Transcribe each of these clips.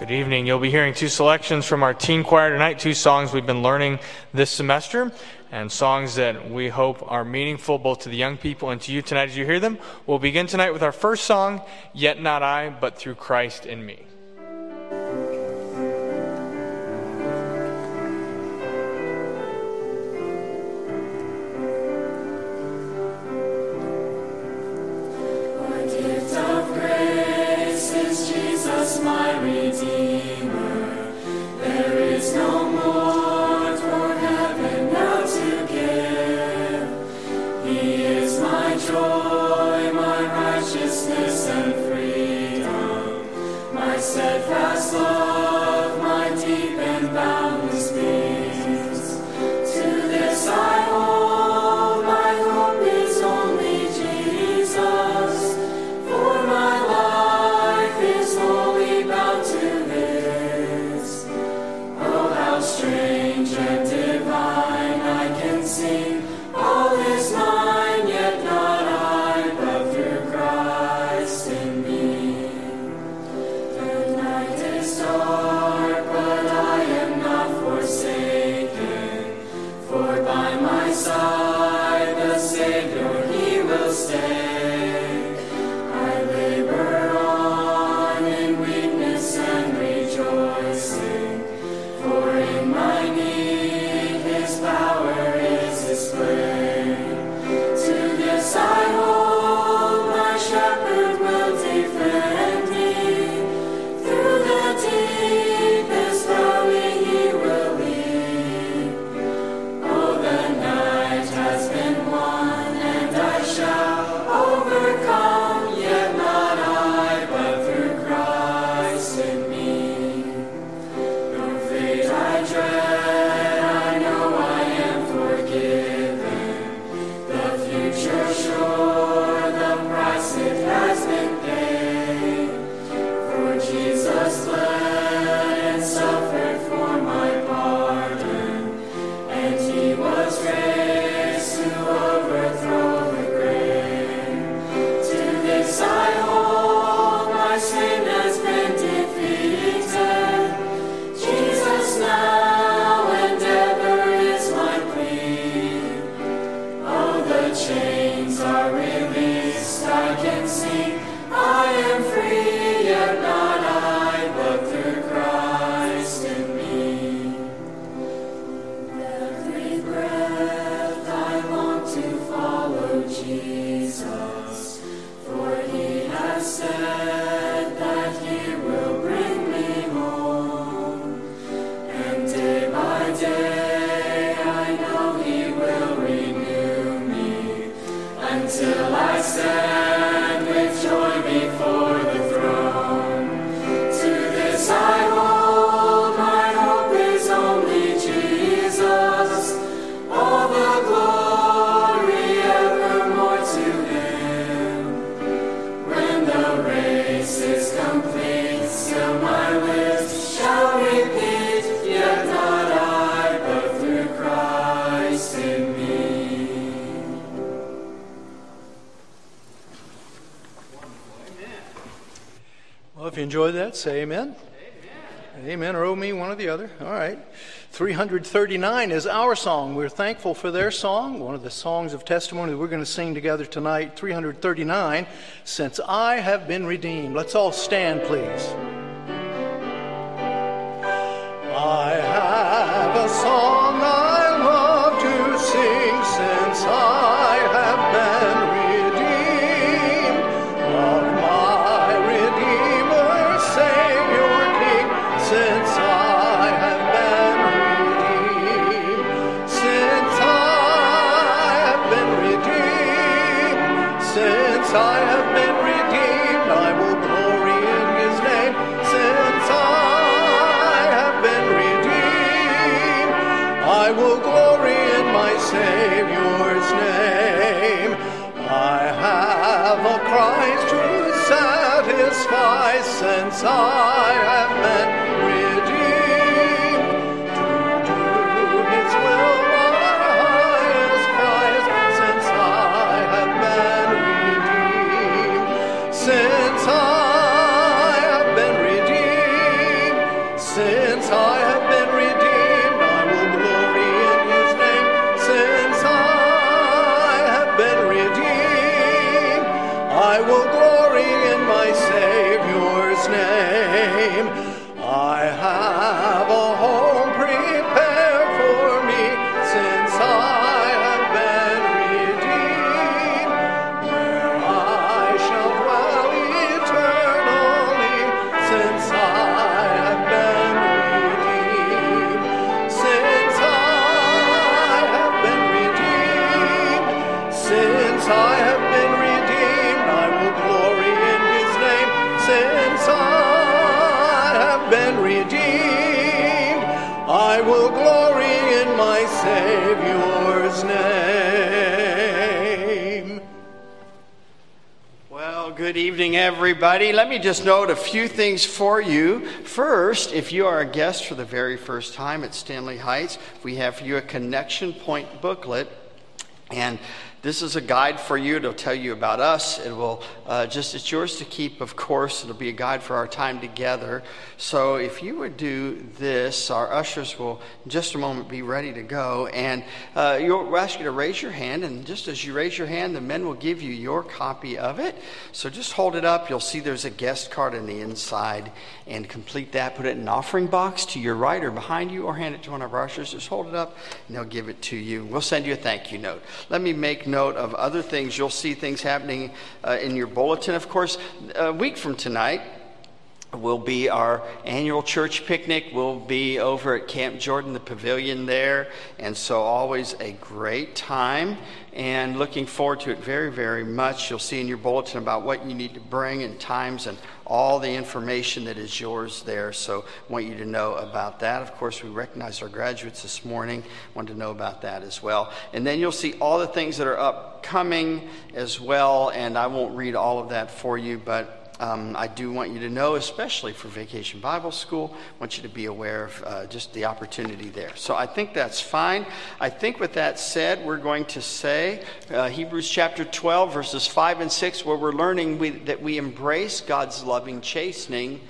Good evening. You'll be hearing two selections from our teen choir tonight, two songs we've been learning this semester, and songs that we hope are meaningful both to the young people and to you tonight as you hear them. We'll begin tonight with our first song, Yet Not I, But Through Christ in Me. My Redeemer, there is no more for heaven now to give. He is my joy, my righteousness and freedom, my steadfast love, my deep and boundless peace. To this I hold, my hope is only Jesus, for my life is wholly bound to His. Oh, how strange and divine, I can sing, all is mine, yet not I, but through Christ in me. The night is dark, but I am not forsaken, for by my side the Savior, He will stay. I labor on in weakness and rejoicing, for in my need His power is displayed. To this I hold, my shepherd will defend me. Through the deepest valley He will lead. Oh, the night has been won, and I shall overcome, yet not I, but through Christ in me. No fate I dread, I know I am forgiven. The future sure, the price it has been paid. For Jesus bled and suffered for my pardon, and He was raised to overthrow the grave. To this I hold, my sin has been defeated. Jesus now and ever is my plea. Oh, the chains are released, I can sing, I am free, yet not I, but through Christ in me. Every breath I long to follow Jesus, for He has said that He will bring me home. And day by day I know He will renew me, until I stand with joy before the throne. To this I hold, my hope is only Jesus. All the glory evermore to Him. When the race is complete, still my lips shall repeat, yet not I, but through Christ in me. Well, if you enjoyed that, say amen. Amen, or oh me, one or the other. All right. 339 is our song. We're thankful for their song, one of the songs of testimony that we're going to sing together tonight. 339, Since I Have Been Redeemed. Let's all stand, please. I have a song I love to sing, since I have been redeemed of my Redeemer, Savior, King, since I have been redeemed, since I have been redeemed, since I have been redeemed, I will glory in His name, since I have been redeemed, I will glory in my Savior's name. I have a Christ to satisfy, since I have been redeemed. To do His will, my highest prize, since I have been redeemed. Since I have been redeemed, Since I have been redeemed, I will glory in his name. Since I have been redeemed, I will glory in my Savior's name. I have a home prepared for me, since I have been redeemed, where I shall dwell eternally, since I have been redeemed. Since I have been redeemed, since I have been redeemed, I will glory in his name. Since I have been redeemed, I will glory in my Savior's name. Well, good evening, everybody. Let me just note a few things for you. First, if you are a guest for the very first time at Stanley Heights, we have for you a Connection Point booklet. And this is a guide for you. It'll tell you about us. It will it's yours to keep, of course. It'll be a guide for our time together. So if you would do this, our ushers will in just a moment be ready to go. And we'll ask you to raise your hand. And just as you raise your hand, the men will give you your copy of it. So just hold it up. You'll see there's a guest card on the inside. And complete that. Put it in an offering box to your right or behind you, or hand it to one of our ushers. Just hold it up and they'll give it to you. We'll send you a thank you note. Let me make note of other things. You'll see things happening in your bulletin. Of course, a week from tonight will be our annual church picnic. We'll be over at Camp Jordan, the pavilion there. And so always a great time, and looking forward to it very, very much. You'll see in your bulletin about what you need to bring and times and all the information that is yours there. So I want you to know about that. Of course, we recognized our graduates this morning. Wanted to know about that as well. And then you'll see all the things that are upcoming as well. And I won't read all of that for you, but I do want you to know, especially for Vacation Bible School, I want you to be aware of just the opportunity there. So I think that's fine. I think with that said, we're going to say Hebrews chapter 12, verses 5 and 6, where we're learning that we embrace God's loving chastening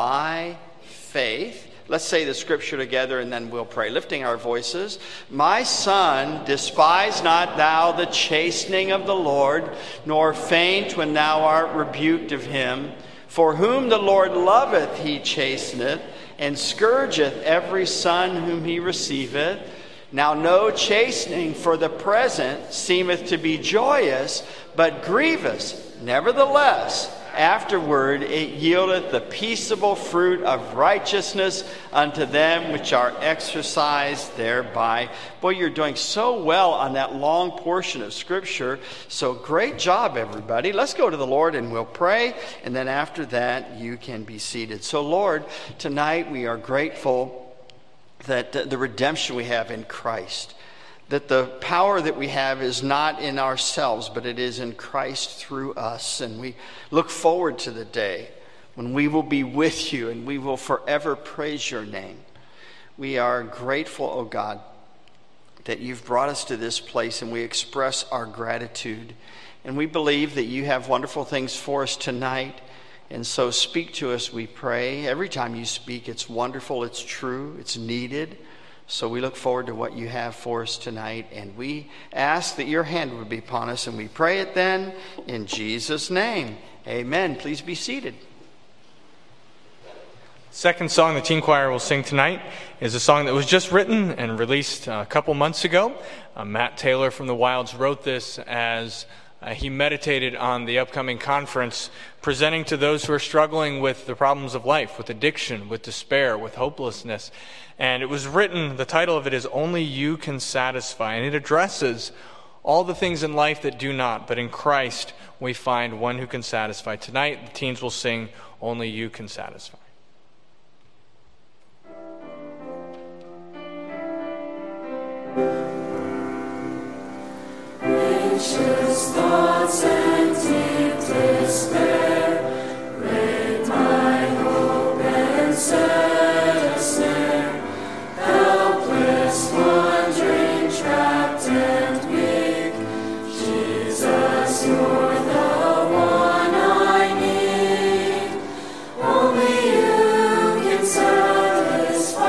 by faith. Let's say the scripture together and then we'll pray, lifting our voices. My son, despise not thou the chastening of the Lord, nor faint when thou art rebuked of him. For whom the Lord loveth he chasteneth, and scourgeth every son whom he receiveth. Now no chastening for the present seemeth to be joyous, but grievous. Nevertheless, afterward it yieldeth the peaceable fruit of righteousness unto them which are exercised thereby. Boy, you're doing so well on that long portion of Scripture. So great job, everybody. Let's go to the Lord and we'll pray. And then after that, you can be seated. So Lord, tonight we are grateful that the redemption we have in Christ, that the power that we have is not in ourselves, but it is in Christ through us. And we look forward to the day when we will be with you and we will forever praise your name. We are grateful, oh God, that you've brought us to this place, and we express our gratitude. And we believe that you have wonderful things for us tonight. And so speak to us, we pray. Every time you speak, it's wonderful, it's true, it's needed. So we look forward to what you have for us tonight, and we ask that your hand would be upon us, and we pray it then in Jesus' name. Amen. Please be seated. Second song the teen choir will sing tonight is a song that was just written and released a couple months ago. Matt Taylor from the Wilds wrote this as he meditated on the upcoming conference, presenting to those who are struggling with the problems of life, with addiction, with despair, with hopelessness. And it was written, the title of it is Only You Can Satisfy, and it addresses all the things in life that do not, but in Christ we find one who can satisfy. Tonight the teens will sing Only You Can Satisfy. Anxious thoughts and deep despair raid my hope and set a snare. Helpless, wandering, trapped and weak, Jesus, you're the one I need. Only you can satisfy.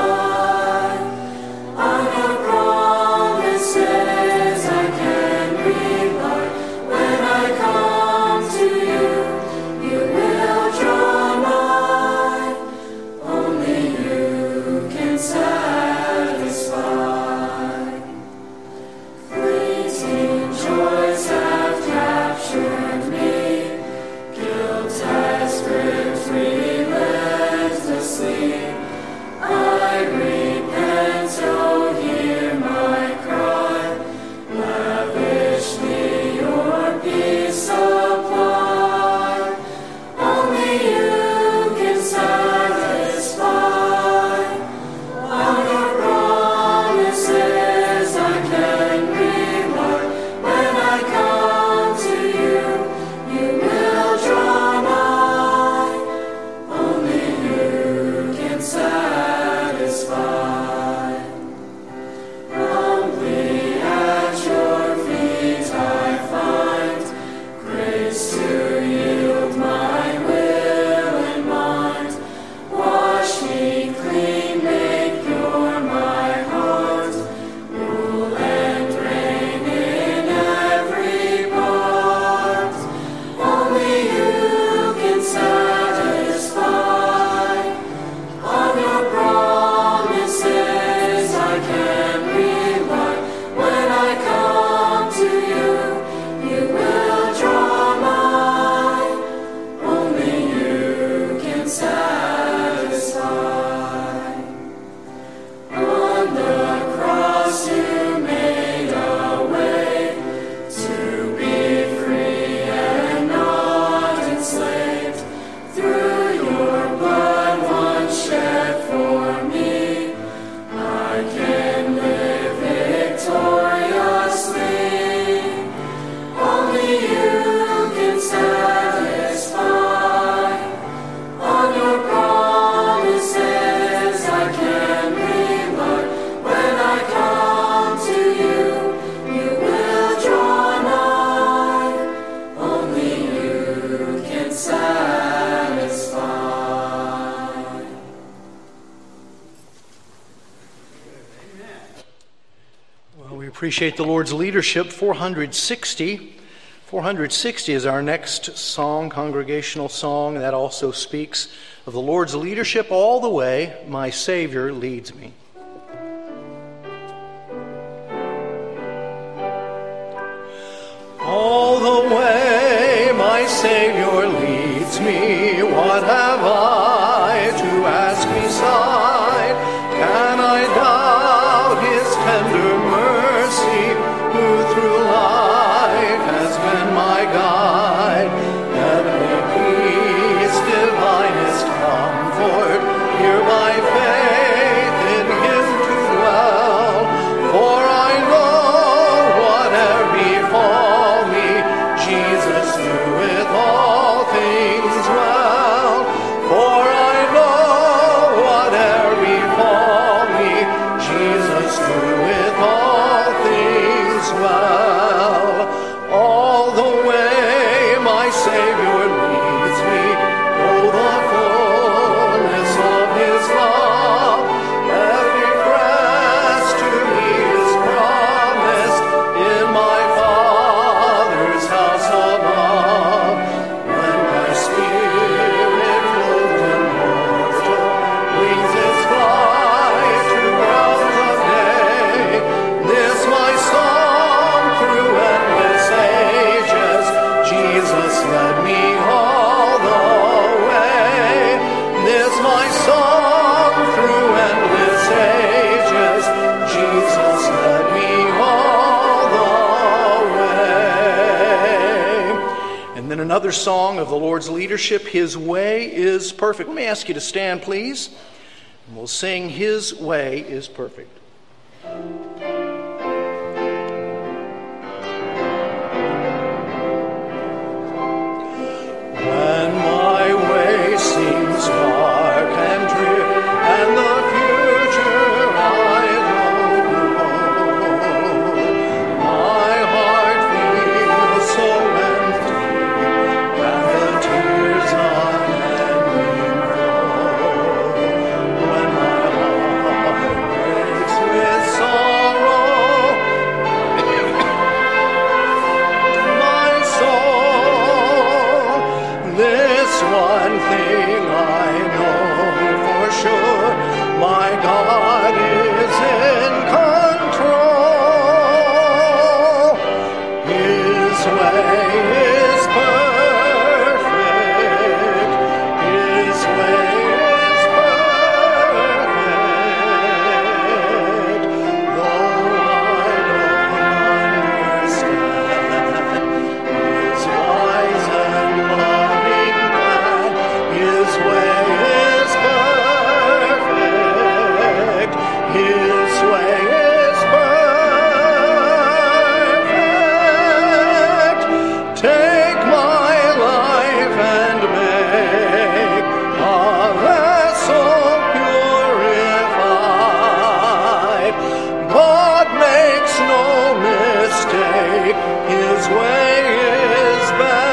Appreciate the Lord's leadership. 460. 460 is our next song, congregational song. That also speaks of the Lord's leadership all the way. My Savior leads me. All the way my Savior leads me. What have I to ask beside? Can I doubt His tender mercy, who through life has been my guide? Heavenly peace, divinest comfort, here by faith in Him to dwell. For I know whatever befall me, Jesus doeth all things well. For I know whatever befall me, Jesus doeth all things well. All the way my Savior leads me, oh, the fullness of His love. Every breast to me is promised in my Father's house above. When my spirit clothed in mortal wings is fly to realms of day, this my song through endless ages, Jesus led me all the way. This my song through endless ages, Jesus led me all the way. And then another song of the Lord's leadership, His way is perfect. Let me ask you to stand, please. And we'll sing His way is perfect. When my way seems dark and drear, and the future I don't know, my heart feels so empty, and the tears unending flow. When my heart breaks with sorrow, my soul, this one thing I know for sure, my God is in control. His way is perfect. His way is perfect. Though I don't understand His wise and loving plan, His way is perfect. His way is perfect. Take my life and make a vessel purified. God makes no mistake. His way is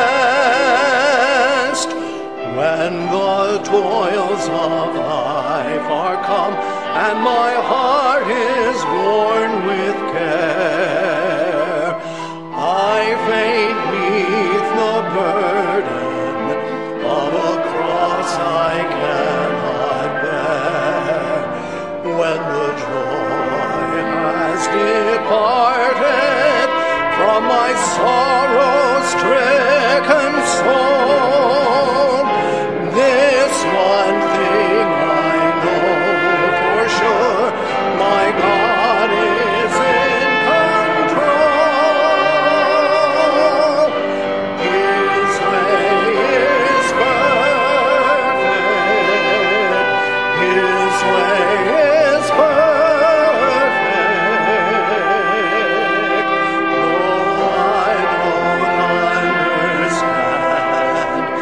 best. When the toils of life are come, and my heart is worn with care, I faint beneath the burden of a cross I cannot bear. When the joy has departed from my sorrow-stricken soul, this one thing I know for sure, my God is in control. His way is perfect. His way is perfect. Though I don't understand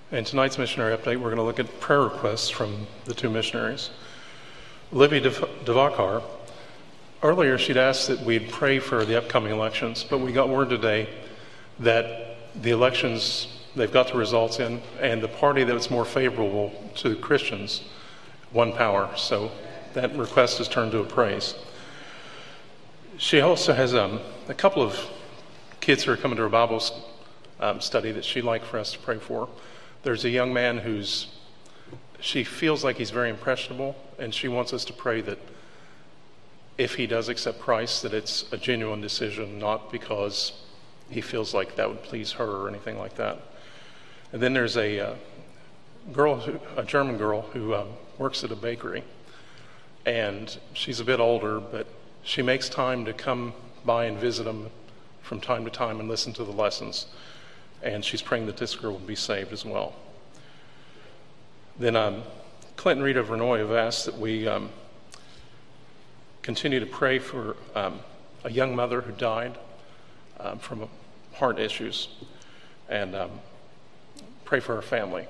In tonight's missionary update, we're going to look at prayer requests from the two missionaries. Olivia Devakar, earlier she'd asked that we'd pray for the upcoming elections, but we got word today that the elections, they've got the results in, and the party that was more favorable to Christians won power. So that request is turned to a praise. She also has a couple of kids who are coming to her Bible study that she'd like for us to pray for. There's a young man she feels like he's very impressionable, and she wants us to pray that if he does accept Christ, that it's a genuine decision, not because he feels like that would please her or anything like that. And then there's a German girl who works at a bakery, and she's a bit older, but she makes time to come by and visit them from time to time and listen to the lessons. And she's praying that this girl will be saved as well. Then Clint and Rita Vernoy have asked that we continue to pray for a young mother who died from heart issues, and pray for her family.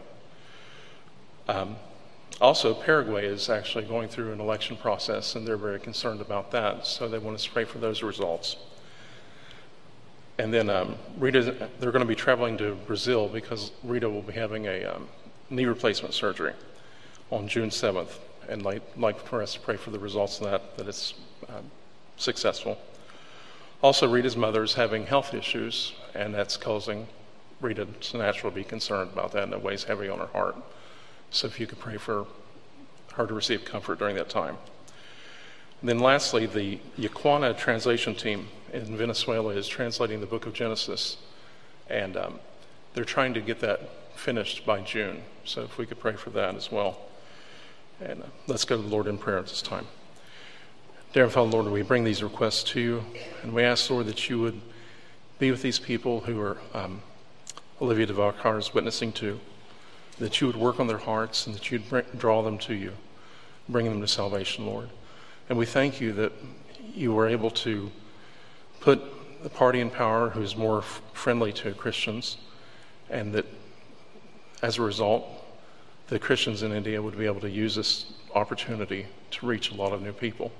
Also, Paraguay is actually going through an election process, and they're very concerned about that, so they want us to pray for those results. And then they're going to be traveling to Brazil because Rita will be having a knee replacement surgery on June 7th, and like for us to pray for the results of that it's successful. Also, Rita's mother is having health issues, and that's causing Rita to naturally be concerned about that, and it weighs heavy on her heart. So if you could pray for her to receive comfort during that time. And then lastly, the Yaquana translation team in Venezuela is translating the book of Genesis, and they're trying to get that finished by June. So if we could pray for that as well. And let's go to the Lord in prayer at this time. Dear Father, Lord, we bring these requests to you, and we ask, Lord, that you would be with these people who are Olivia Devakar is witnessing to, that you would work on their hearts and that you'd draw them to you, bring them to salvation, Lord. And we thank you that you were able to put the party in power who's more friendly to Christians, and that as a result, the Christians in India would be able to use this opportunity to reach a lot of new people.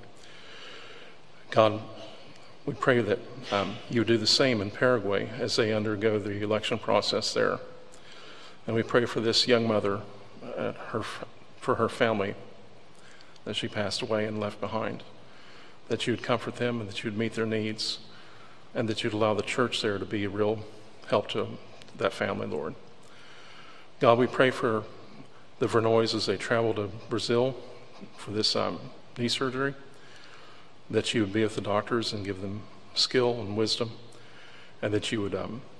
God, we pray that you do the same in Paraguay as they undergo the election process there. And we pray for this young mother, for her family that she passed away and left behind, that you would comfort them and that you would meet their needs, and that you'd allow the church there to be a real help to that family, Lord. God, we pray for the Vernoys as they travel to Brazil for this knee surgery, that you would be with the doctors and give them skill and wisdom, and that you would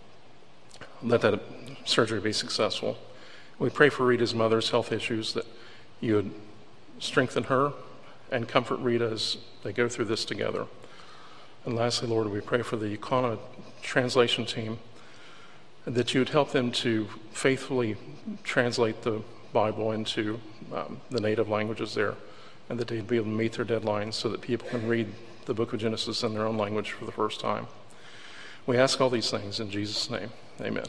let that surgery be successful. We pray for Rita's mother's health issues, that you would strengthen her and comfort Rita as they go through this together. And lastly, Lord, we pray for the Yaquana translation team, that you would help them to faithfully translate the Bible into the native languages there, and that they'd be able to meet their deadlines so that people can read the book of Genesis in their own language for the first time. We ask all these things in Jesus' name. Amen.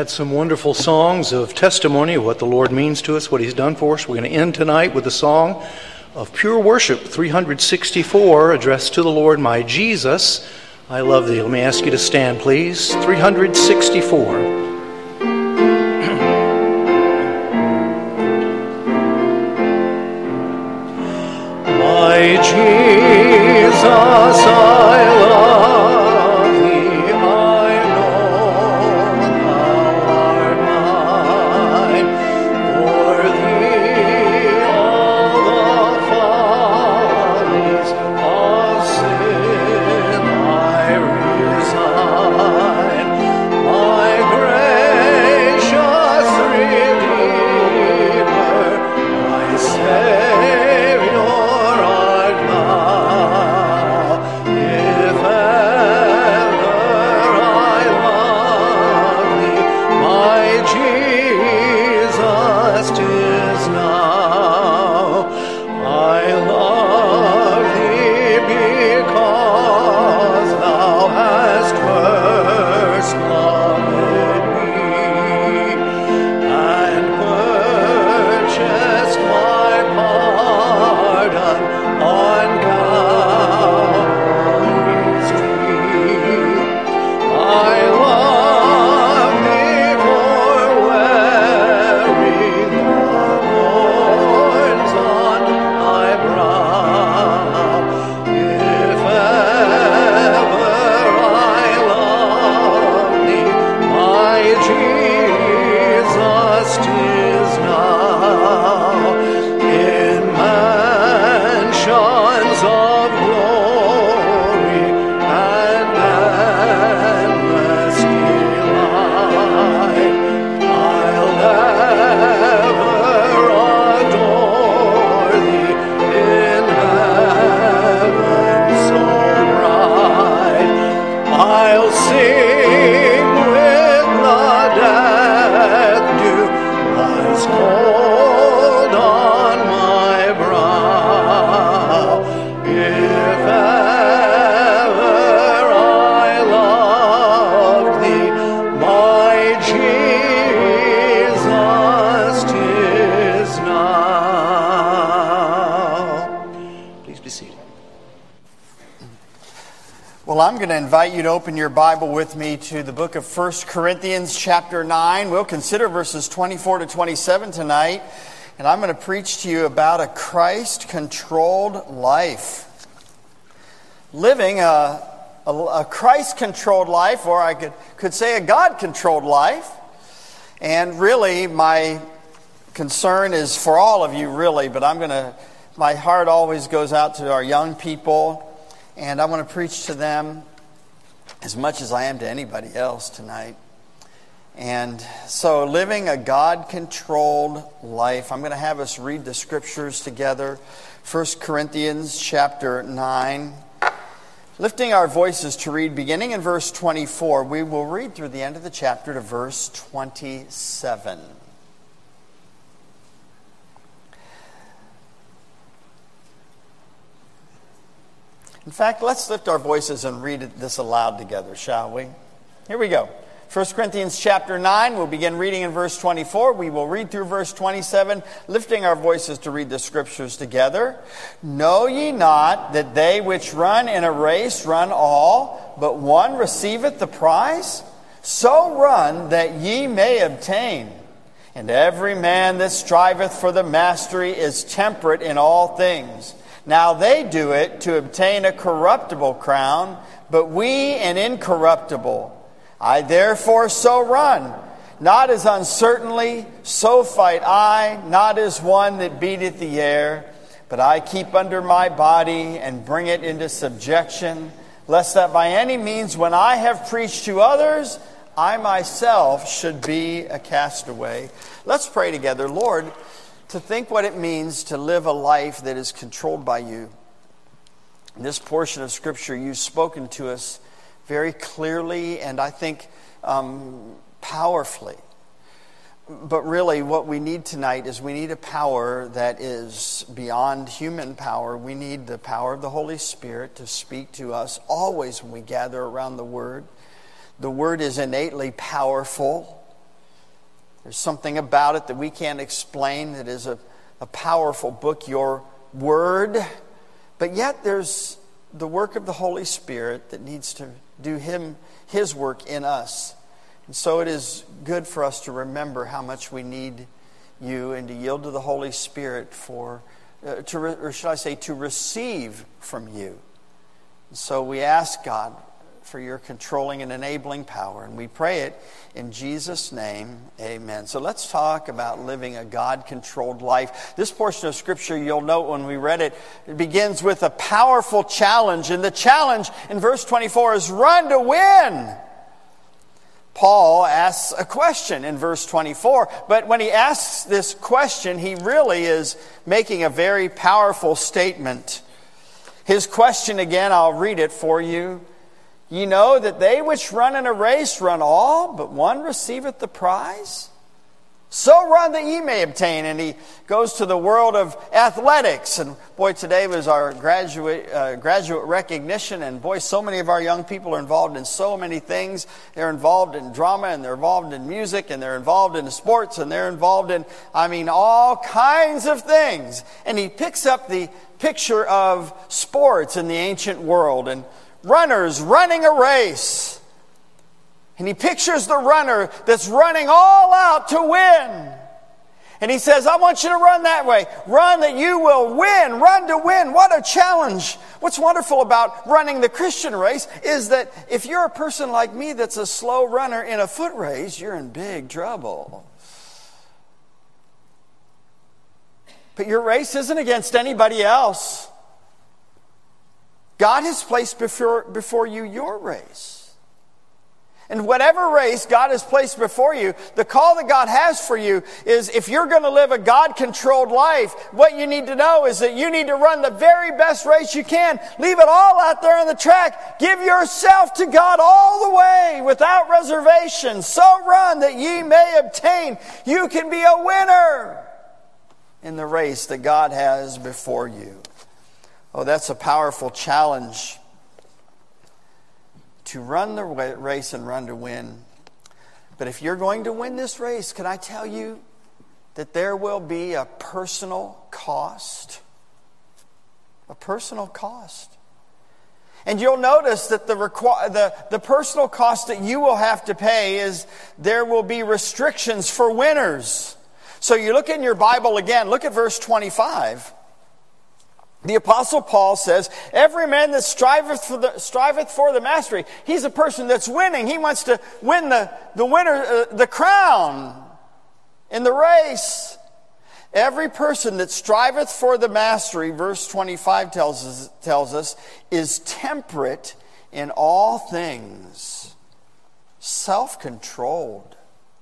had some wonderful songs of testimony of what the Lord means to us, what He's done for us. We're going to end tonight with a song of pure worship, 364, addressed to the Lord, my Jesus. I love thee. Let me ask you to stand, please. 364. My Jesus, I love thee, I know thou art mine. For thee all the follies of sin I resign. My gracious Redeemer, my Savior, I'm going to invite you to open your Bible with me to the book of 1 Corinthians chapter 9. We'll consider verses 24 to 27 tonight, and I'm going to preach to you about a Christ-controlled life. Living a Christ-controlled life, or I could say a God-controlled life. And really, my concern is for all of you, really, but my heart always goes out to our young people. And I want to preach to them as much as I am to anybody else tonight. And so living a God-controlled life. I'm going to have us read the scriptures together. 1 Corinthians chapter 9. Lifting our voices to read beginning in verse 24. We will read through the end of the chapter to verse 27. In fact, let's lift our voices and read this aloud together, shall we? Here we go. 1 Corinthians chapter 9, we'll begin reading in verse 24. We will read through verse 27, lifting our voices to read the scriptures together. Know ye not that they which run in a race run all, but one receiveth the prize? So run that ye may obtain. And every man that striveth for the mastery is temperate in all things. Now they do it to obtain a corruptible crown, but we an incorruptible. I therefore so run, not as uncertainly, so fight I, not as one that beateth the air, but I keep under my body and bring it into subjection, lest that by any means when I have preached to others, I myself should be a castaway. Let's pray together. Lord, to think what it means to live a life that is controlled by you. In this portion of Scripture, you've spoken to us very clearly and I think powerfully. But really what we need tonight is we need a power that is beyond human power. We need the power of the Holy Spirit to speak to us always when we gather around the Word. The Word is innately powerful. There's something about it that we can't explain. It is a powerful book, your Word. But yet there's the work of the Holy Spirit that needs to do His work in us. And so it is good for us to remember how much we need you and to yield to the Holy Spirit to receive from you. And so we ask God for your controlling and enabling power. And we pray it in Jesus' name. Amen. So let's talk about living a God-controlled life. This portion of Scripture, you'll note when we read it, it begins with a powerful challenge. And the challenge in verse 24 is run to win. Paul asks a question in verse 24. But when he asks this question, he really is making a very powerful statement. His question again, I'll read it for you. Ye know that they which run in a race run all, but one receiveth the prize? So run that ye may obtain. And he goes to the world of athletics. And boy, today was our graduate recognition. And boy, so many of our young people are involved in so many things. They're involved in drama, and they're involved in music, and they're involved in sports, and they're involved in, all kinds of things. And he picks up the picture of sports in the ancient world and runners running a race. And he pictures the runner that's running all out to win. And he says, I want you to run that way. Run that you will win. Run to win. What a challenge. What's wonderful about running the Christian race is that if you're a person like me that's a slow runner in a foot race, you're in big trouble. But your race isn't against anybody else. God has placed before you your race. And whatever race God has placed before you, the call that God has for you is if you're going to live a God-controlled life, what you need to know is that you need to run the very best race you can. Leave it all out there on the track. Give yourself to God all the way without reservation. So run that ye may obtain. You can be a winner in the race that God has before you. Oh, that's a powerful challenge. To run the race and run to win. But if you're going to win this race, can I tell you that there will be a personal cost? A personal cost. And you'll notice that the personal cost that you will have to pay is there will be restrictions for winners. So you look in your Bible again, look at verse 25. The Apostle Paul says, every man that striveth for the mastery, he's a person that's winning. He wants to win the crown in the race. Every person that striveth for the mastery, verse 25 tells us, is temperate in all things, self-controlled.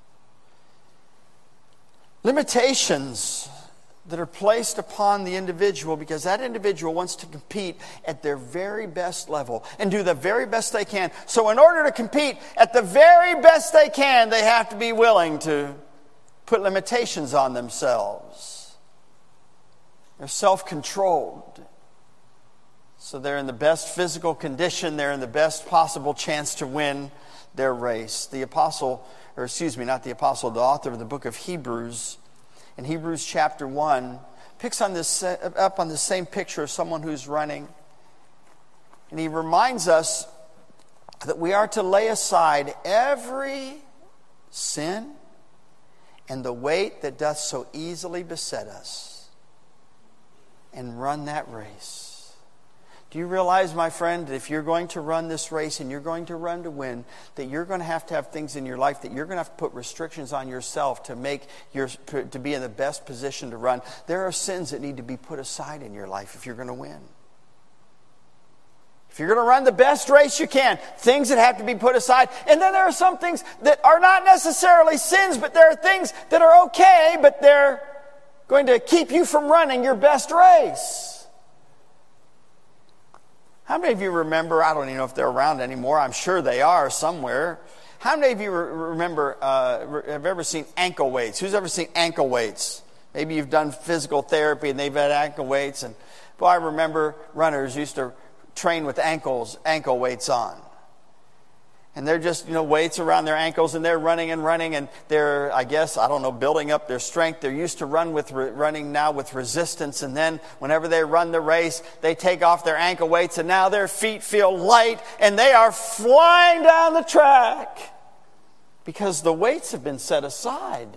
Limitations that are placed upon the individual because that individual wants to compete at their very best level and do the very best they can. So in order to compete at the very best they can, they have to be willing to put limitations on themselves. They're self-controlled. So they're in the best physical condition. They're in the best possible chance to win their race. The author of the book of Hebrews, in Hebrews chapter 1, picks up on the same picture of someone who's running. And he reminds us that we are to lay aside every sin and the weight that doth so easily beset us and run that race. Do you realize, my friend, that if you're going to run this race and you're going to run to win, that you're going to have things in your life that you're going to have to put restrictions on yourself to be in the best position to run. There are sins that need to be put aside in your life if you're going to win. If you're going to run the best race you can, things that have to be put aside. And then there are some things that are not necessarily sins, but there are things that are okay, but they're going to keep you from running your best race. How many of you remember, I don't even know if they're around anymore, I'm sure they are somewhere. How many of you remember, have ever seen ankle weights? Who's ever seen ankle weights? Maybe you've done physical therapy and they've had ankle weights. And boy, I remember runners used to train with ankle weights on. And they're just, weights around their ankles, and they're running, and they're, building up their strength. They're used to running now with resistance, and then whenever they run the race, they take off their ankle weights, and now their feet feel light, and they are flying down the track because the weights have been set aside.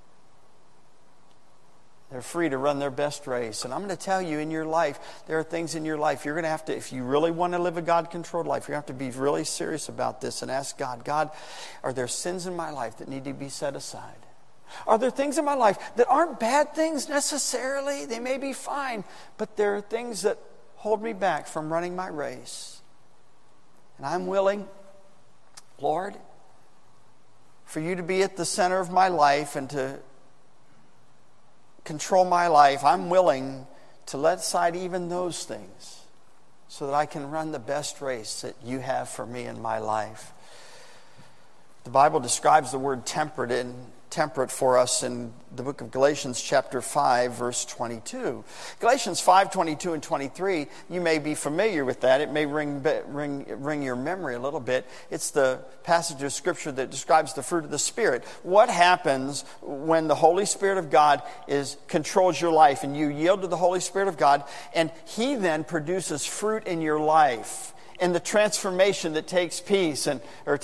They're free to run their best race. And I'm going to tell you, in your life, there are things in your life you're going to have to, if you really want to live a God-controlled life, you're going to have to be really serious about this and ask God, are there sins in my life that need to be set aside? Are there things in my life that aren't bad things necessarily? They may be fine, but there are things that hold me back from running my race. And I'm willing, Lord, for you to be at the center of my life and to control my life. I'm willing to let aside even those things so that I can run the best race that you have for me in my life. The Bible describes the word temperate for us in the book of Galatians chapter 5 verse 22. Galatians 5:22 and 23, you may be familiar with that. It may ring your memory a little bit. It's the passage of Scripture that describes the fruit of the Spirit. What happens when the Holy Spirit of God controls your life and you yield to the Holy Spirit of God, and He then produces fruit in your life? And the transformation that takes place, and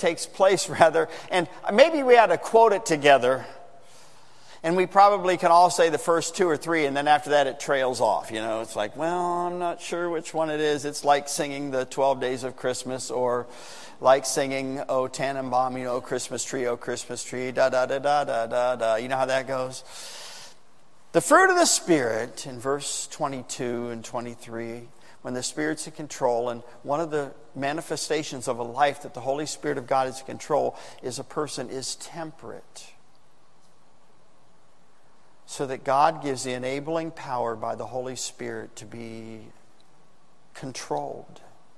maybe we ought to quote it together, and we probably can all say the first 2 or 3, and then after that it trails off. It's like, well, I'm not sure which one it is. It's like singing the 12 Days of Christmas, or like singing O Tannenbaum, Christmas tree, da da da da da da da. You know how that goes? The fruit of the Spirit in verse 22 and 23. When the Spirit's in control, and one of the manifestations of a life that the Holy Spirit of God is in control is a person is temperate. So that God gives the enabling power by the Holy Spirit to be controlled.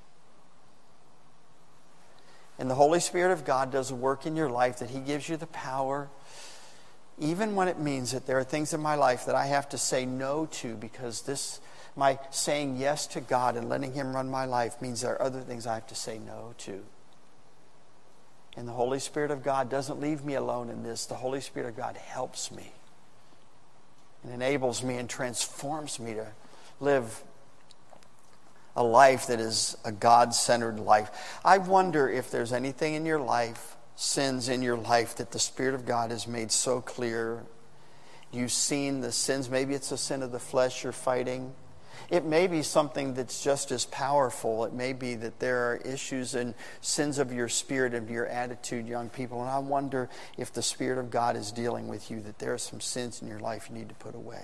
And the Holy Spirit of God does a work in your life that He gives you the power, even when it means that there are things in my life that I have to say no to, because my saying yes to God and letting Him run my life means there are other things I have to say no to. And the Holy Spirit of God doesn't leave me alone in this. The Holy Spirit of God helps me and enables me and transforms me to live a life that is a God-centered life. I wonder if there's anything in your life, sins in your life, that the Spirit of God has made so clear. You've seen the sins. Maybe it's a sin of the flesh you're fighting. It may be something that's just as powerful. It may be that there are issues and sins of your spirit and your attitude, young people. And I wonder if the Spirit of God is dealing with you, that there are some sins in your life you need to put away.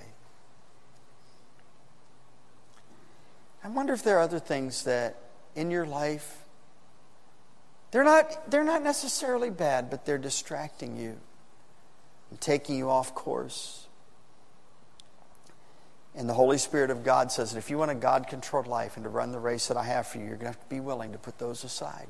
I wonder if there are other things that in your life, they're not necessarily bad, but they're distracting you and taking you off course. And the Holy Spirit of God says that if you want a God-controlled life and to run the race that I have for you, you're going to have to be willing to put those aside.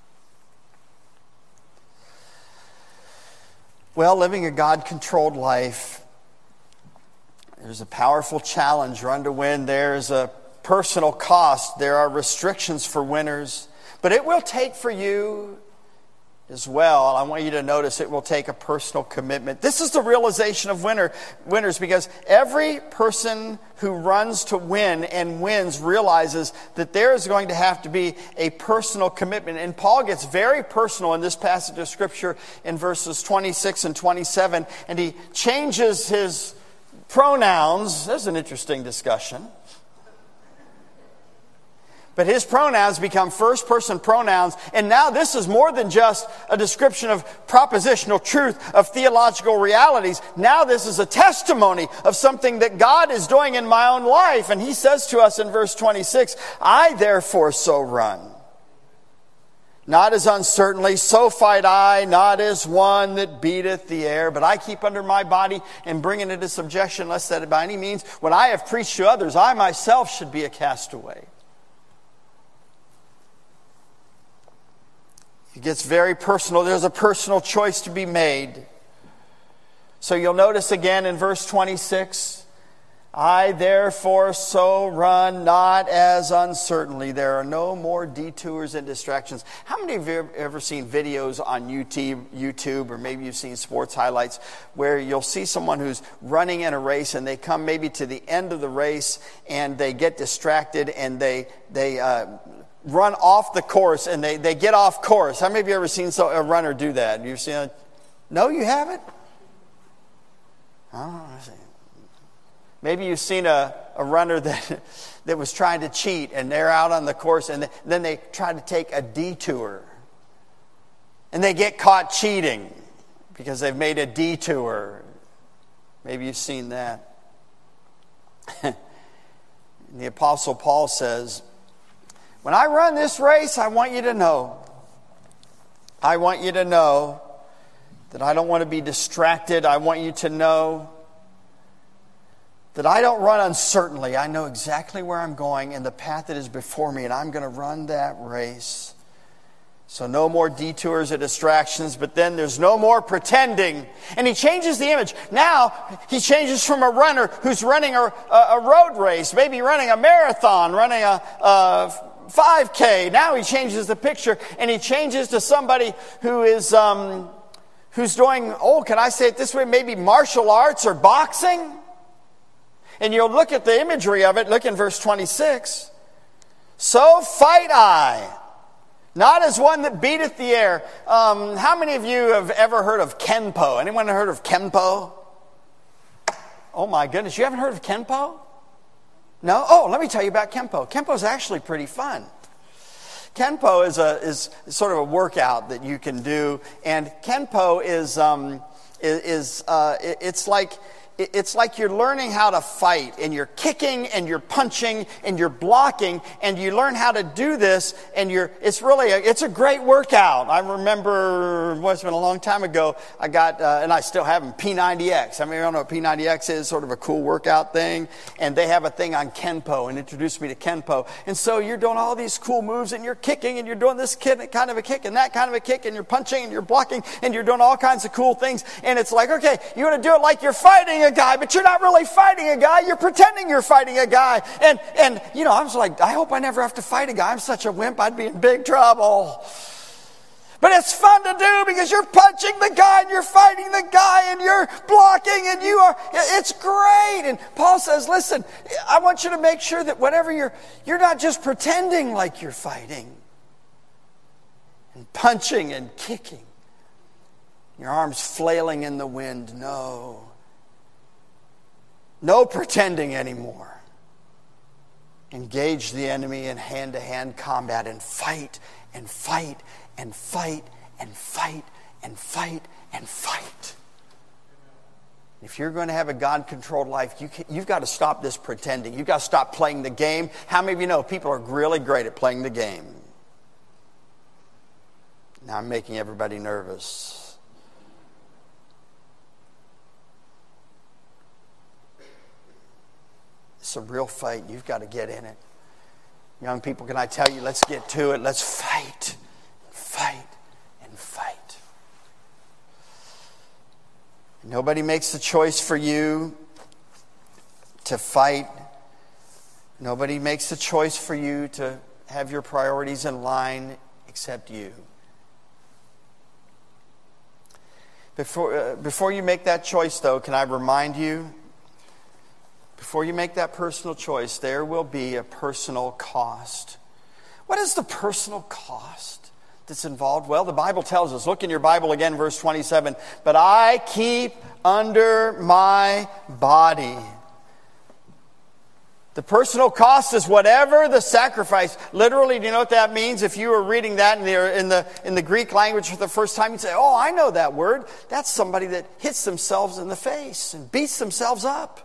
Well, living a God-controlled life, there's a powerful challenge. Run to win. There's a personal cost. There are restrictions for winners. But it will take for you as well, I want you to notice it will take a personal commitment. This is the realization of winners, because every person who runs to win and wins realizes that there is going to have to be a personal commitment. And Paul gets very personal in this passage of Scripture in verses 26 and 27, and he changes his pronouns. There's an interesting discussion. But his pronouns become first-person pronouns. And now this is more than just a description of propositional truth, of theological realities. Now this is a testimony of something that God is doing in my own life. And he says to us in verse 26, I therefore so run. Not as uncertainly, so fight I, not as one that beateth the air. But I keep under my body and bring it into subjection, lest that by any means, when I have preached to others, I myself should be a castaway. It gets very personal. There's a personal choice to be made. So you'll notice again in verse 26, I therefore so run, not as uncertainly. There are no more detours and distractions. How many of you have ever seen videos on YouTube, or maybe you've seen sports highlights, where you'll see someone who's running in a race and they come maybe to the end of the race and they get distracted and they run off the course and they get off course. How many of you have ever seen a runner do that? You've seen it? No, you haven't? Oh, I see. Maybe you've seen a runner that was trying to cheat, and they're out on the course, and then they try to take a detour. And they get caught cheating because they've made a detour. Maybe you've seen that. The Apostle Paul says, when I run this race, I want you to know that I don't want to be distracted. I want you to know that I don't run uncertainly. I know exactly where I'm going and the path that is before me, and I'm going to run that race. So no more detours or distractions, but then there's no more pretending. And he changes the image. Now he changes from a runner who's running a road race, maybe running a marathon, running a 5K. Now he changes the picture, and he changes to somebody who is who's doing, can I say it this way, maybe martial arts or boxing? And you'll look at the imagery of it. Look in verse 26. So fight I, not as one that beateth the air. How many of you have ever heard of Kenpo? Anyone heard of Kenpo? Oh my goodness, you haven't heard of Kenpo? No? Oh, let me tell you about Kenpo. Kenpo is actually pretty fun. Kenpo is sort of a workout that you can do, and Kenpo it's like you're learning how to fight, and you're kicking and you're punching and you're blocking, and you learn how to do this, and it's a great workout. I remember, it's been a long time ago, I got, and I still have them, P90X. I mean, I don't know what P90X is, sort of a cool workout thing, and they have a thing on Kenpo and introduced me to Kenpo. And so you're doing all these cool moves, and you're kicking, and you're doing this kind of a kick and that kind of a kick, and you're punching and you're blocking, and you're doing all kinds of cool things. And it's like, okay, you want to do it like you're fighting a guy, but you're not really fighting a guy. You're pretending you're fighting a guy. And I was like, I hope I never have to fight a guy. I'm such a wimp. I'd be in big trouble. But it's fun to do because you're punching the guy and you're fighting the guy and you're blocking and it's great. And Paul says, listen, I want you to make sure that whatever you're not just pretending like you're fighting and punching and kicking, your arms flailing in the wind. No pretending anymore. Engage the enemy in hand-to-hand combat and fight and fight and fight and fight and fight and fight. If you're going to have a God-controlled life, you've got to stop this pretending. You've got to stop playing the game. How many of you know people are really great at playing the game? Now I'm making everybody nervous. It's a real fight. You've got to get in it. Young people, can I tell you, let's get to it. Let's fight, fight, and fight. Nobody makes the choice for you to fight. Nobody makes the choice for you to have your priorities in line except you. Before you make that choice, though, can I remind you, before you make that personal choice, there will be a personal cost. What is the personal cost that's involved? Well, the Bible tells us. Look in your Bible again, verse 27. But I keep under my body. The personal cost is whatever the sacrifice. Literally, do you know what that means? If you were reading that in the Greek language for the first time, you'd say, oh, I know that word. That's somebody that hits themselves in the face and beats themselves up.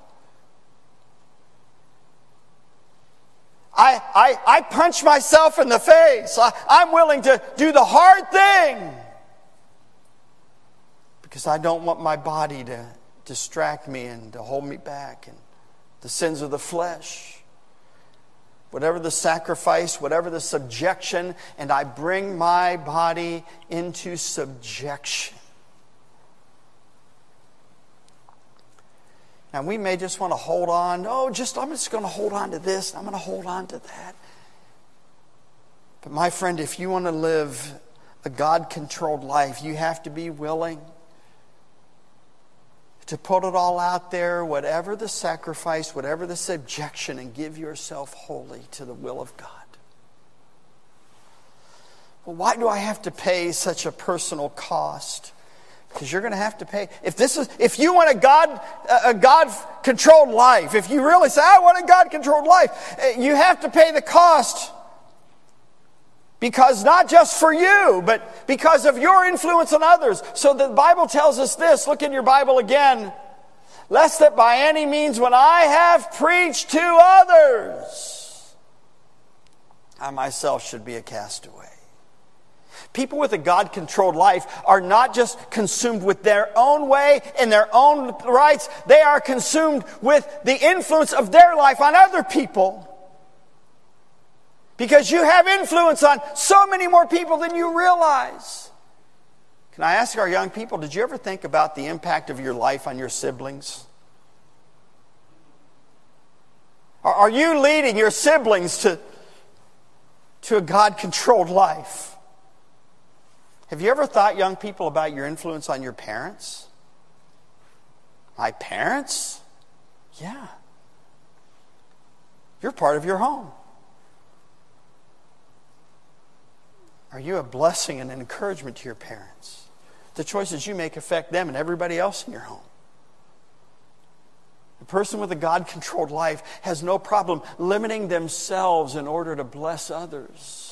I punch myself in the face. I'm willing to do the hard thing because I don't want my body to distract me and to hold me back and the sins of the flesh. Whatever the sacrifice, whatever the subjection, and I bring my body into subjection. Now, we may just want to hold on. I'm just going to hold on to this. I'm going to hold on to that. But my friend, if you want to live a God-controlled life, you have to be willing to put it all out there, whatever the sacrifice, whatever the subjection, and give yourself wholly to the will of God. Well, why do I have to pay such a personal cost? Because you're going to have to pay. If you want a God-controlled life, if you really say, I want a God-controlled life, you have to pay the cost. Because not just for you, but because of your influence on others. So the Bible tells us this. Look in your Bible again. Lest that by any means when I have preached to others, I myself should be a castaway. People with a God-controlled life are not just consumed with their own way and their own rights. They are consumed with the influence of their life on other people. Because you have influence on so many more people than you realize. Can I ask our young people, did you ever think about the impact of your life on your siblings? Are you leading your siblings to a God-controlled life? Have you ever thought, young people, about your influence on your parents? My parents? Yeah. You're part of your home. Are you a blessing and an encouragement to your parents? The choices you make affect them and everybody else in your home. A person with a God-controlled life has no problem limiting themselves in order to bless others.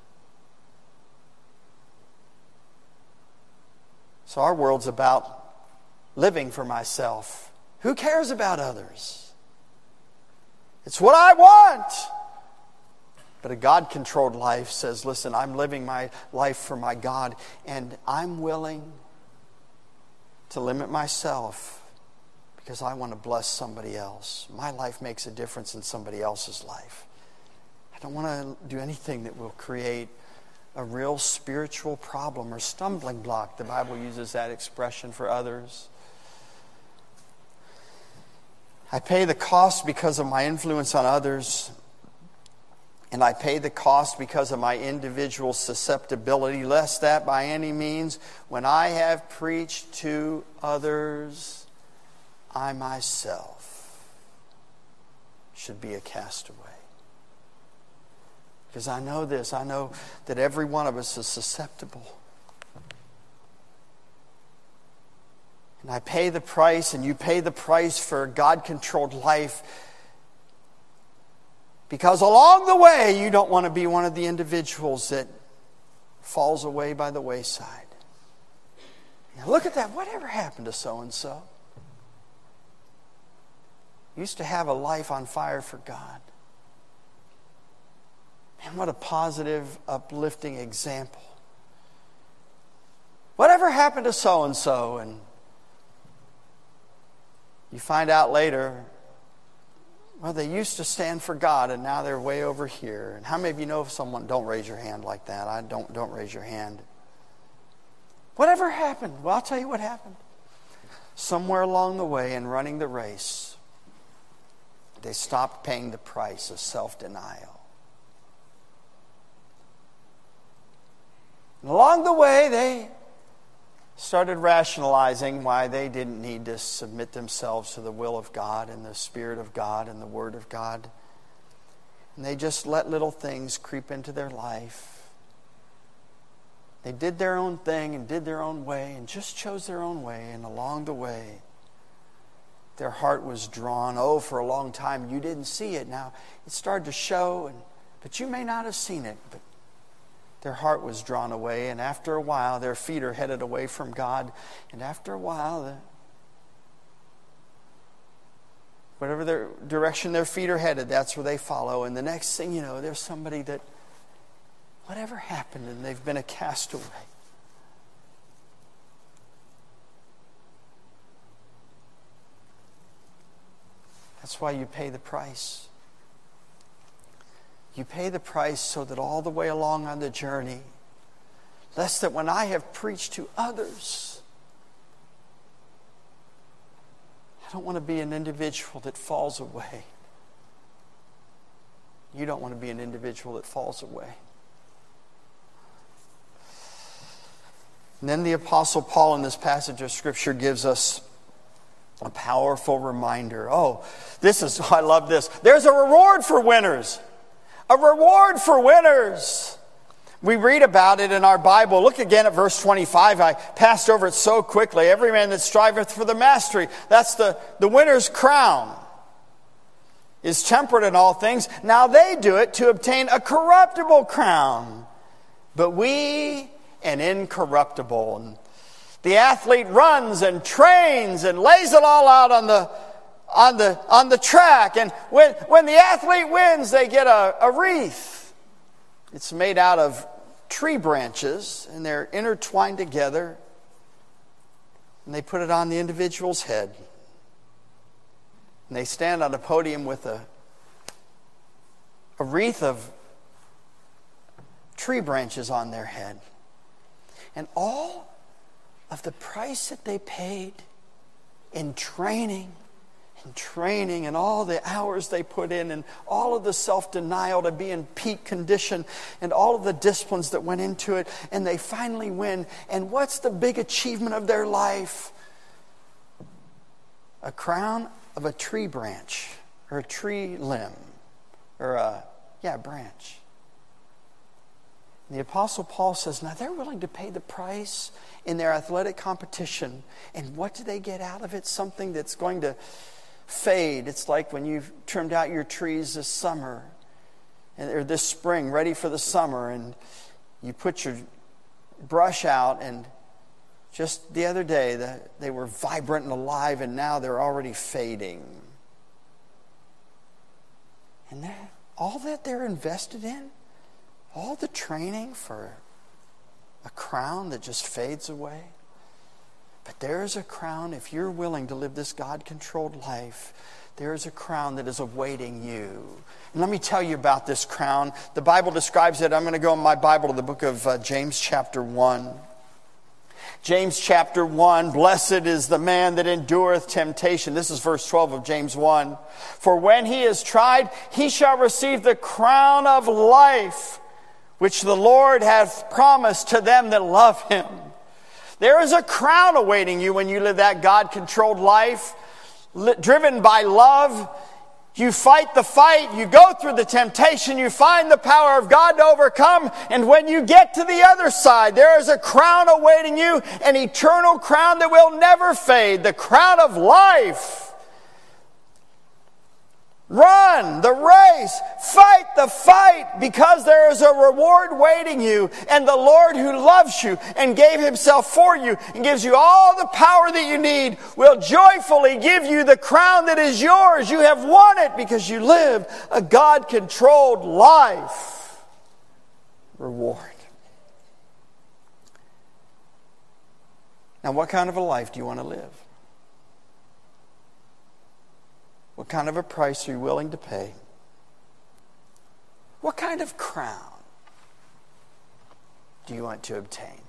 So our world's about living for myself. Who cares about others? It's what I want. But a God-controlled life says, listen, I'm living my life for my God, and I'm willing to limit myself because I want to bless somebody else. My life makes a difference in somebody else's life. I don't want to do anything that will create a real spiritual problem or stumbling block. The Bible uses that expression for others. I pay the cost because of my influence on others. And I pay the cost because of my individual susceptibility, lest that by any means, when I have preached to others, I myself should be a castaway. Because I know this, I know that every one of us is susceptible. And I pay the price, and you pay the price for a God-controlled life. Because along the way, you don't want to be one of the individuals that falls away by the wayside. Now look at that. Whatever happened to so-and-so? Used to have a life on fire for God. Man, what a positive, uplifting example. Whatever happened to so-and-so? And you find out later, well, they used to stand for God, and now they're way over here. And how many of you know if someone, don't raise your hand like that. Don't raise your hand. Whatever happened? Well, I'll tell you what happened. Somewhere along the way in running the race, they stopped paying the price of self-denial. And along the way, they started rationalizing why they didn't need to submit themselves to the will of God and the Spirit of God and the Word of God. And they just let little things creep into their life. They did their own thing and did their own way and just chose their own way. And along the way, their heart was drawn. Oh, for a long time you didn't see it. Now it started to show, but you may not have seen it. But their heart was drawn away, and after a while, their feet are headed away from God. And after a while, whatever their direction their feet are headed, that's where they follow. And the next thing you know, there's somebody that, whatever happened, and they've been a castaway. That's why you pay the price. You pay the price so that all the way along on the journey, lest that when I have preached to others, I don't want to be an individual that falls away. You don't want to be an individual that falls away. And then the Apostle Paul in this passage of Scripture gives us a powerful reminder. Oh, I love this. There's a reward for winners. A reward for winners. We read about it in our Bible. Look again at verse 25. I passed over it so quickly. Every man that striveth for the mastery. That's the winner's crown. Is temperate in all things. Now they do it to obtain a corruptible crown. But we an incorruptible. And the athlete runs and trains and lays it all out on the track. And when the athlete wins, they get a wreath. It's made out of tree branches, and they're intertwined together. And they put it on the individual's head. And they stand on a podium with a wreath of tree branches on their head. And all of the price that they paid in training and all the hours they put in and all of the self-denial to be in peak condition and all of the disciplines that went into it, and they finally win. And what's the big achievement of their life? A crown of a tree branch or a tree limb or a branch. And the Apostle Paul says, now they're willing to pay the price in their athletic competition. And what do they get out of it? Something that's going to fade. It's like when you've trimmed out your trees this summer or this spring, ready for the summer, and you put your brush out, and just the other day they were vibrant and alive, and now they're already fading. And all that they're invested in, all the training for a crown that just fades away. But there is a crown, if you're willing to live this God-controlled life, there is a crown that is awaiting you. And let me tell you about this crown. The Bible describes it. I'm going to go in my Bible to the book of James chapter 1. James chapter 1, blessed is the man that endureth temptation. This is verse 12 of James 1. For when he is tried, he shall receive the crown of life, which the Lord hath promised to them that love him. There is a crown awaiting you when you live that God-controlled life, driven by love. You fight the fight, you go through the temptation, you find the power of God to overcome, and when you get to the other side, there is a crown awaiting you, an eternal crown that will never fade, the crown of life. Run the race, fight the fight, because there is a reward waiting you. And the Lord who loves you and gave himself for you and gives you all the power that you need will joyfully give you the crown that is yours. You have won it because you live a God-controlled life. Reward. Now, what kind of a life do you want to live? What kind of a price are you willing to pay? What kind of crown do you want to obtain?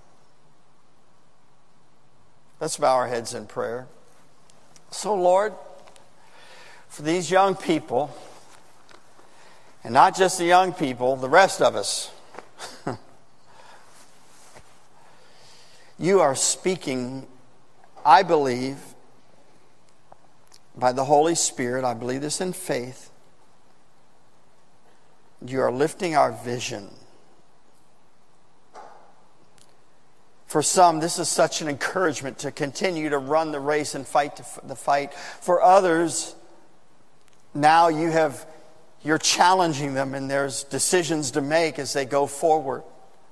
Let's bow our heads in prayer. So, Lord, for these young people, and not just the young people, the rest of us, you are speaking, I believe, by the Holy Spirit. I believe this in faith. You are lifting our vision. For some, this is such an encouragement to continue to run the race and fight the fight. For others, now you're challenging them, and there's decisions to make as they go forward.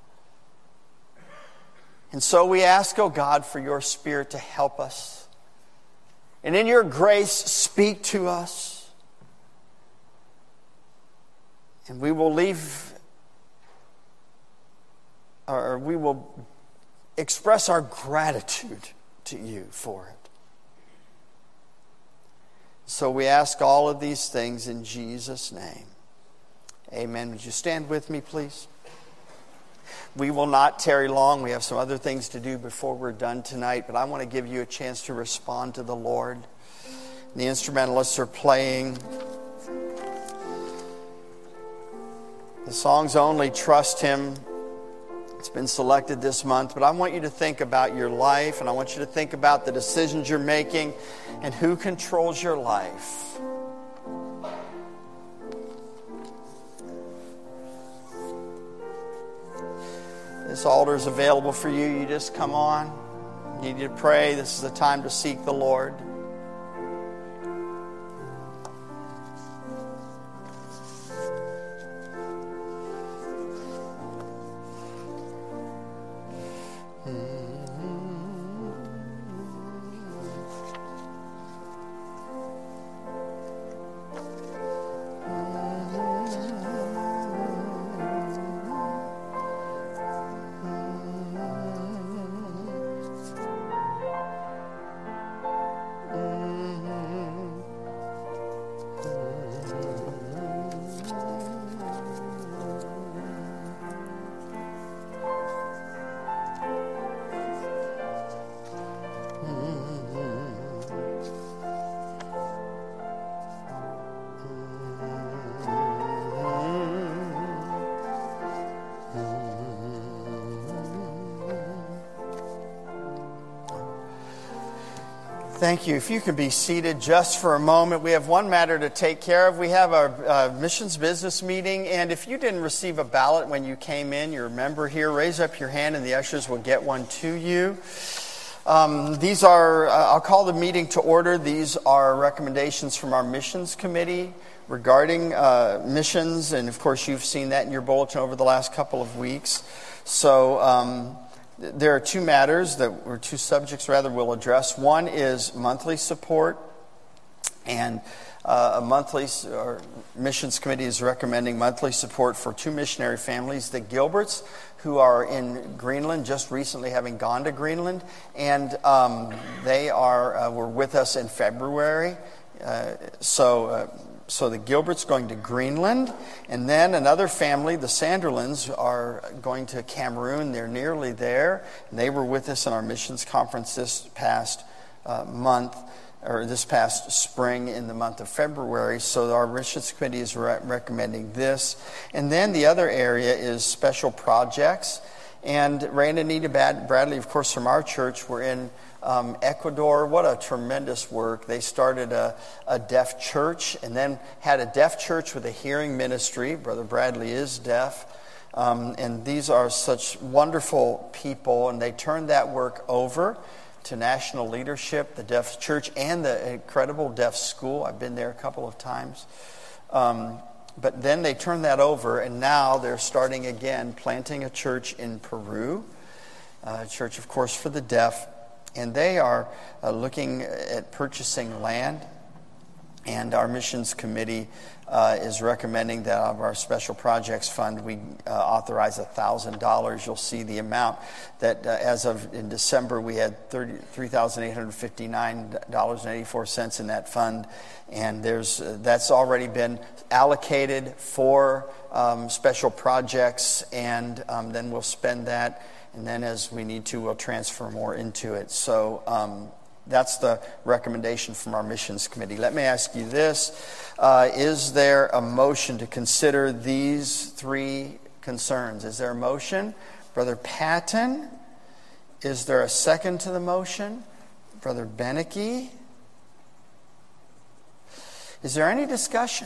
And so we ask, oh God, for your Spirit to help us. And in your grace, speak to us. And we will we will express our gratitude to you for it. So we ask all of these things in Jesus' name. Amen. Would you stand with me, please? We will not tarry long. We have some other things to do before we're done tonight, but I want to give you a chance to respond to the Lord. The instrumentalists are playing. The song's Only Trust Him. It's been selected this month, but I want you to think about your life, and I want you to think about the decisions you're making and who controls your life. This altar is available for you. You just come on. You need to pray. This is the time to seek the Lord. Thank you. If you could be seated just for a moment. We have one matter to take care of. We have our missions business meeting, and if you didn't receive a ballot when you came in, you're a member here, raise up your hand and the ushers will get one to you. These are, I'll call the meeting to order. These are recommendations from our missions committee regarding missions, and of course you've seen that in your bulletin over the last couple of weeks. So there are two subjects we'll address. One is monthly support, and our missions committee is recommending monthly support for two missionary families, the Gilberts, who are in Greenland, just recently having gone to Greenland, and they were with us in February. So the Gilberts going to Greenland, and then another family, the Sanderlands, are going to Cameroon. They're nearly there. And they were with us in our missions conference this past spring in the month of February. So our missions committee is recommending this. And then the other area is special projects. And Ray and Anita Bradley, of course, from our church, were in Ecuador. What a tremendous work. They started a deaf church and then had a deaf church with a hearing ministry. Brother Bradley is deaf. And these are such wonderful people, and they turned that work over to national leadership, the deaf church, and the incredible deaf school. I've been there a couple of times. But then they turned that over, and now they're starting again, planting a church in Peru, a church, of course, for the deaf. And they are looking at purchasing land, and our missions committee is recommending that out of our special projects fund, we authorize $1,000. You'll see the amount that in December, we had $3,859.84 in that fund, and that's already been allocated for special projects, and then we'll spend that. And then as we need to, we'll transfer more into it. So that's the recommendation from our missions committee. Let me ask you this. Is there a motion to consider these three concerns? Is there a motion? Brother Patton? Is there a second to the motion? Brother Beneke? Is there any discussion?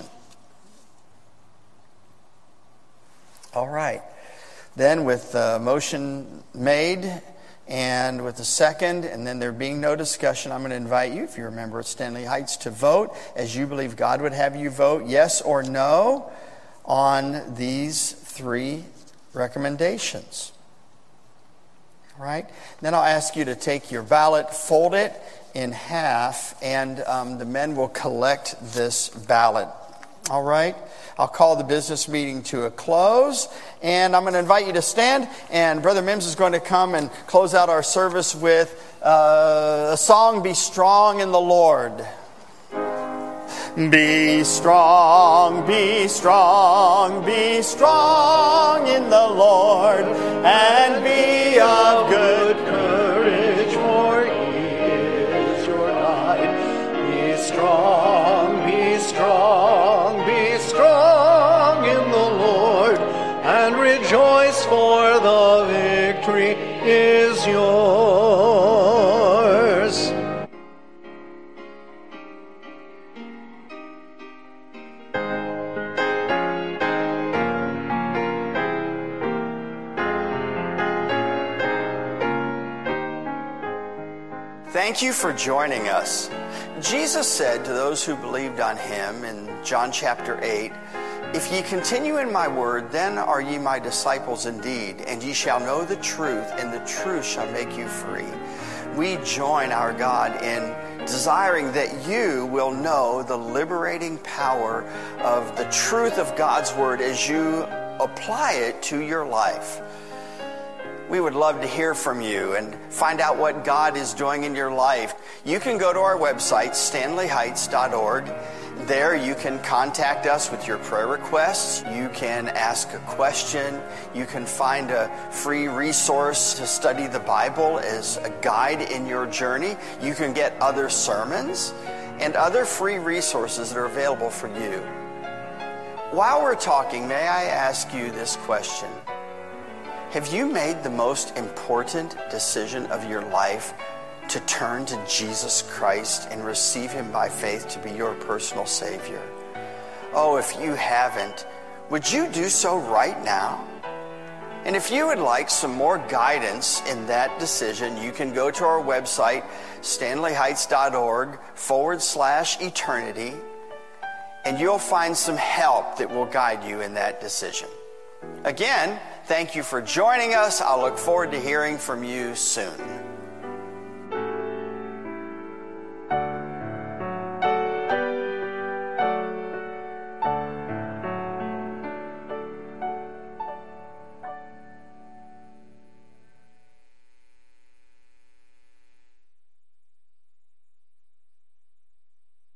All right. Then with the motion made and with the second, and then there being no discussion, I'm going to invite you, if you're a member of Stanley Heights, to vote as you believe God would have you vote, yes or no, on these three recommendations. All right? Then I'll ask you to take your ballot, fold it in half, and the men will collect this ballot. All right? I'll call the business meeting to a close, and I'm going to invite you to stand, and Brother Mims is going to come and close out our service with a song, Be Strong in the Lord. Be strong, be strong, be strong in the Lord, and be of good courage, for He is your guide. Be strong, be strong, be strong in the Lord, and rejoice, for the victory is yours. Thank you for joining us. Jesus said to those who believed on him in John chapter 8, "If ye continue in my word, then are ye my disciples indeed, and ye shall know the truth, and the truth shall make you free." We join our God in desiring that you will know the liberating power of the truth of God's word as you apply it to your life. We would love to hear from you and find out what God is doing in your life. You can go to our website, stanleyheights.org. There you can contact us with your prayer requests. You can ask a question. You can find a free resource to study the Bible as a guide in your journey. You can get other sermons and other free resources that are available for you. While we're talking, may I ask you this question? Have you made the most important decision of your life to turn to Jesus Christ and receive him by faith to be your personal Savior? Oh, if you haven't, would you do so right now? And if you would like some more guidance in that decision, you can go to our website, stanleyheights.org/eternity, and you'll find some help that will guide you in that decision. Again, thank you for joining us. I'll look forward to hearing from you soon.